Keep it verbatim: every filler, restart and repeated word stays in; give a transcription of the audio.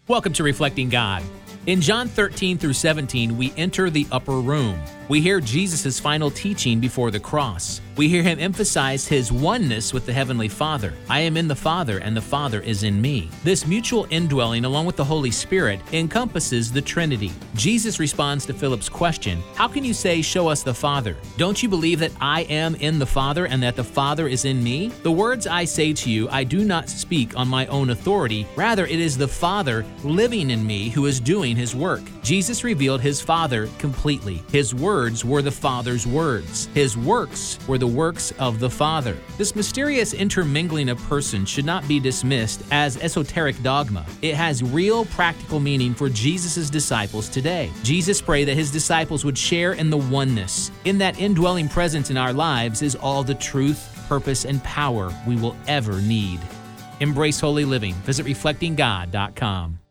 Welcome to Reflecting God. In John thirteen through seventeen, we enter the upper room. We hear Jesus' final teaching before the cross. We hear him emphasize his oneness with the Heavenly Father. I am in the Father, and the Father is in me. This mutual indwelling, along with the Holy Spirit, encompasses the Trinity. Jesus responds to Philip's question, "How can you say, 'Show us the Father'? Don't you believe that I am in the Father and that the Father is in me? The words I say to you, I do not speak on my own authority. Rather, it is the Father living in me who is doing his work." Jesus revealed his Father completely. His words were the Father's words. His works were the works of the Father. This mysterious intermingling of persons should not be dismissed as esoteric dogma. It has real practical meaning for Jesus' disciples today. Jesus prayed that his disciples would share in the oneness. In that indwelling presence in our lives is all the truth, purpose, and power we will ever need. Embrace holy living. Visit reflecting god dot com.